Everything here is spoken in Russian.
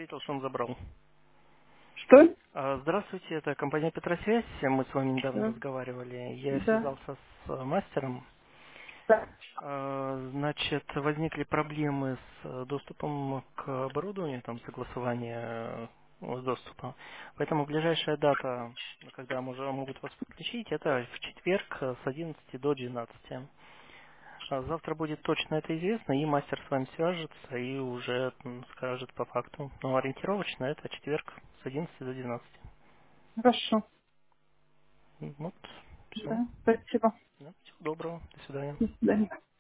ответил, что он забрал. Что? Здравствуйте, это компания Петросвязь. Мы с вами недавно Да. разговаривали. Я Да. связался с мастером. Да. Значит, возникли проблемы с доступом к оборудованию, там согласование доступа. Поэтому ближайшая дата, когда могут вас подключить, это в четверг с 11 до 12. Завтра будет точно это известно, и мастер с вами свяжется и уже скажет по факту. Но ориентировочно это четверг с 11 до 12. Хорошо. Вот, все. Да. Спасибо. Всего доброго. До свидания. До свидания.